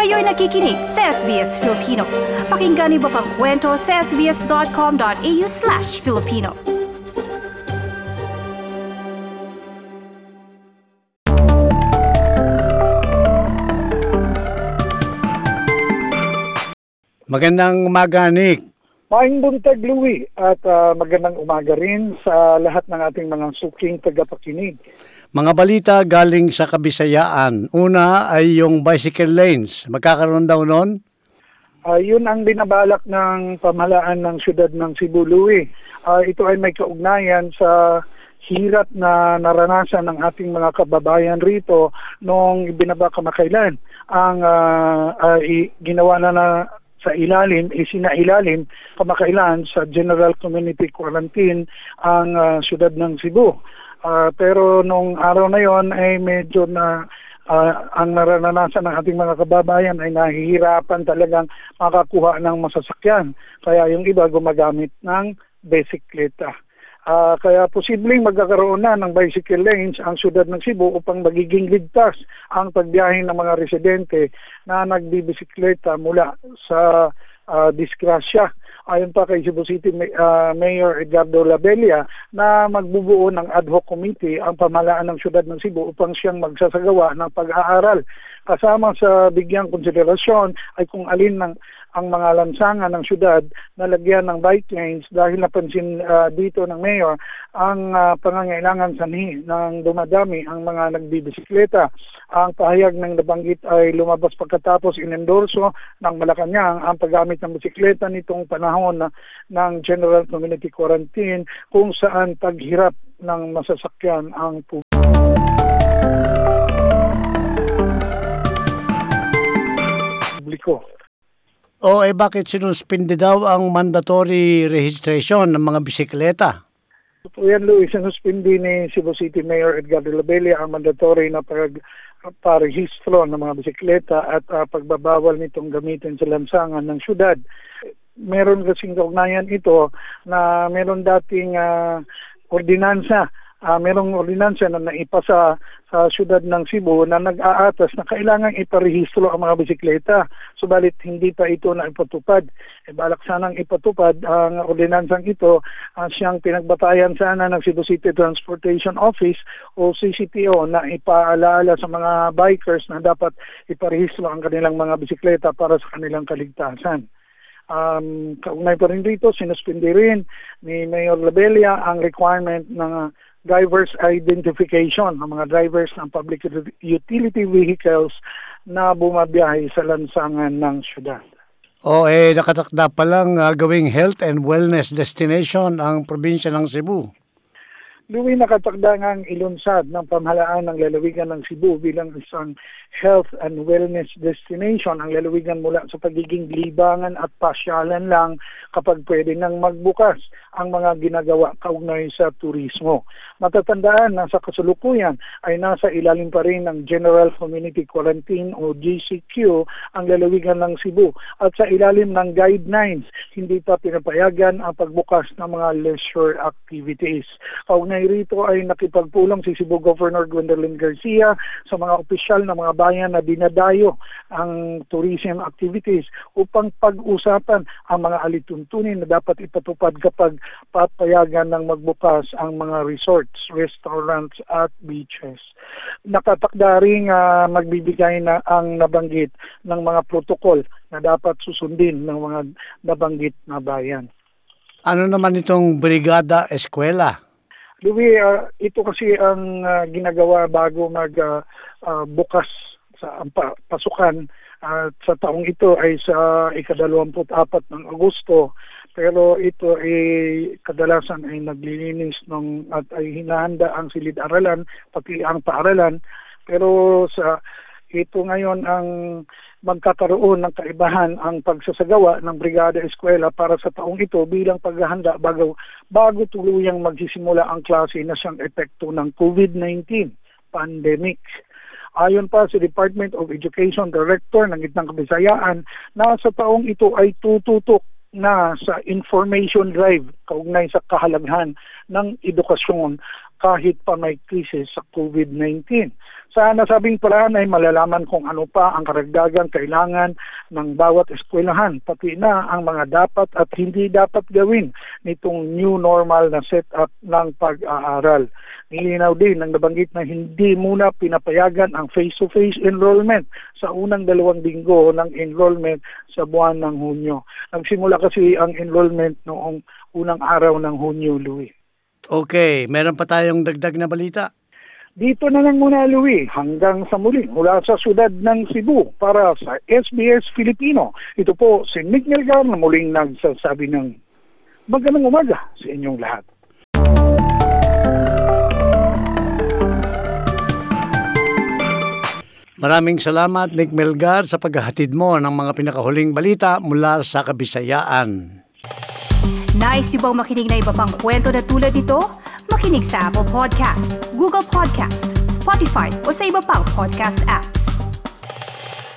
Kayo'y nakikinig sa SBS Filipino. Pakinggan niyo pa ang kwento sa sbs.com.au/Filipino. Magandang umaga, Nick. Maayong buntag, Louie, at magandang umaga rin sa lahat ng ating mga suking tagapakinig. Mga balita galing sa Kabisayaan. Una ay yung bicycle lanes. Magkakaroon daw noon? Yun ang binabalak ng pamahalaan ng siyudad ng Cebu, Louie. Ito ay may kaugnayan sa hirap na naranasan ng ating mga kababayan rito noong ibinaba kamakailan. Ang ginawa na sa ilalim, isinailalim kamakailan sa General Community Quarantine ang siyudad ng Cebu. Pero nung araw na yon ay medyo na ang naranasan ng ating mga kababayan ay nahihirapan talagang makakuha ng masasakyan. Kaya yung iba gumagamit ng bisikleta. Kaya posibleng magkakaroon na ng bicycle lanes ang siyudad ng Cebu upang magiging ligtas ang pagbiyahe ng mga residente na nagbibisikleta mula sa disgrasya. Ayon pa kay Cebu City Mayor Edgardo Labella na magbubuo ng ad hoc committee ang pamahalaan ng siyudad ng Cebu upang siyang magsasagawa ng pag-aaral. Kasama sa bigyang konsiderasyon ay kung alin ang mga lansangan ng siyudad na lagyan ng bike lanes dahil napansin dito ng mayor ang pangangailangan sanhi ng dumadami ang mga nagbibisikleta. Ang pahayag ng nabanggit ay lumabas pagkatapos inendorso ng Malacanang ang paggamit ng bisikleta nitong panahon ng General Community Quarantine kung saan paghirap ng masasakyan ang publiko. Bakit sinuspindi daw ang mandatory registration ng mga bisikleta? So yan, Louis, sinuspindi ni Cebu City Mayor Edgardo Labella ang mandatory na parehistro ng mga bisikleta at pagbabawal nitong gamitin sa lansangan ng syudad. Meron kasing kaugnayan ito na meron dating ordinansa. Merong ordinansa na naipasa sa siyudad ng Cebu na nag-aatas na kailangan iparehistro ang mga bisikleta. Subalit hindi pa ito na ipatupad. Balak sanang ipatupad ang ordinansang ito siyang pinagbatayan sana ng Cebu City Transportation Office o CCTO na ipaalala sa mga bikers na dapat iparehistro ang kanilang mga bisikleta para sa kanilang kaligtasan. Kaugnay pa rin dito, sinuspindi rin ni Mayor Labella ang requirement ng driver's identification ng mga drivers ng public utility vehicles na bumabiyahe sa lansangan ng syudad. Nakatakda pa lang gawing health and wellness destination ang probinsya ng Cebu. Louis, nakatakda ngang ilunsad ng pamahalaan ng lalawigan ng Cebu bilang isang health and wellness destination. Ang lalawigan mula sa pagiging libangan at pasyalan lang kapag pwede nang magbukas ang mga ginagawa kaugnay sa turismo. Matatandaan na sa kasalukuyan ay nasa ilalim pa rin ng General Community Quarantine o GCQ ang lalawigan ng Cebu at sa ilalim ng guidelines hindi pa pinapayagan ang pagbukas ng mga leisure activities. Kaugnay rito ay nakipagpulong si Cebu Governor Gwendolyn Garcia sa mga opisyal ng mga bayan na dinadayo ang tourism activities upang pag-usapan ang mga alituntunin na dapat ipatupad kapag papayagan ng magbukas ang mga resorts, restaurants at beaches. Nakatakda ring magbibigay na ang nabanggit ng mga protokol na dapat susundin ng mga nabanggit na bayan. Ano naman itong Brigada Eskwela? Louis, ito kasi ang ginagawa bago magbukas sa pasukan sa taong ito ay sa ika-24 ng Agosto. Pero ito ay kadalasan ay naglilinis at ay hinahanda ang silid-aralan, pati ang paaralan. Pero sa ito ngayon ang magkakaroon ng kaibahan ang pagsasagawa ng Brigada Eskwela para sa taong ito bilang paghahanda bago tuluyang magsisimula ang klase na siyang epekto ng COVID-19 pandemic. Ayon pa sa Department of Education Director ng Gitnang Kabisayaan na sa taong ito ay tututok na sa information drive kaugnay sa kahalagahan ng edukasyon kahit pa may krisis sa COVID-19. Sa nasabing paraan ay malalaman kung ano pa ang karagdagang kailangan ng bawat eskwelahan, pati na ang mga dapat at hindi dapat gawin nitong new normal na setup ng pag-aaral. Nilinaw din ng nabanggit na hindi muna pinapayagan ang face-to-face enrollment sa unang 2 linggo ng enrollment sa buwan ng Hunyo. Nagsimula kasi ang enrollment noong unang araw ng Hunyo, Louie. Okay, meron pa tayong dagdag na balita. Dito na lang muna, Louie, hanggang sa muli mula sa siyudad ng Cebu para sa SBS Filipino. Ito po si Nick Melgar na muling nagsasabi ng magandang umaga sa inyong lahat. Maraming salamat, Nick Melgar, sa paghahatid mo ng mga pinakahuling balita mula sa Kabisayaan. Nice yung bang makinig na iba pang kwento na tulad ito? Makinig sa Apple Podcast, Google Podcast, Spotify o sa iba pang podcast apps.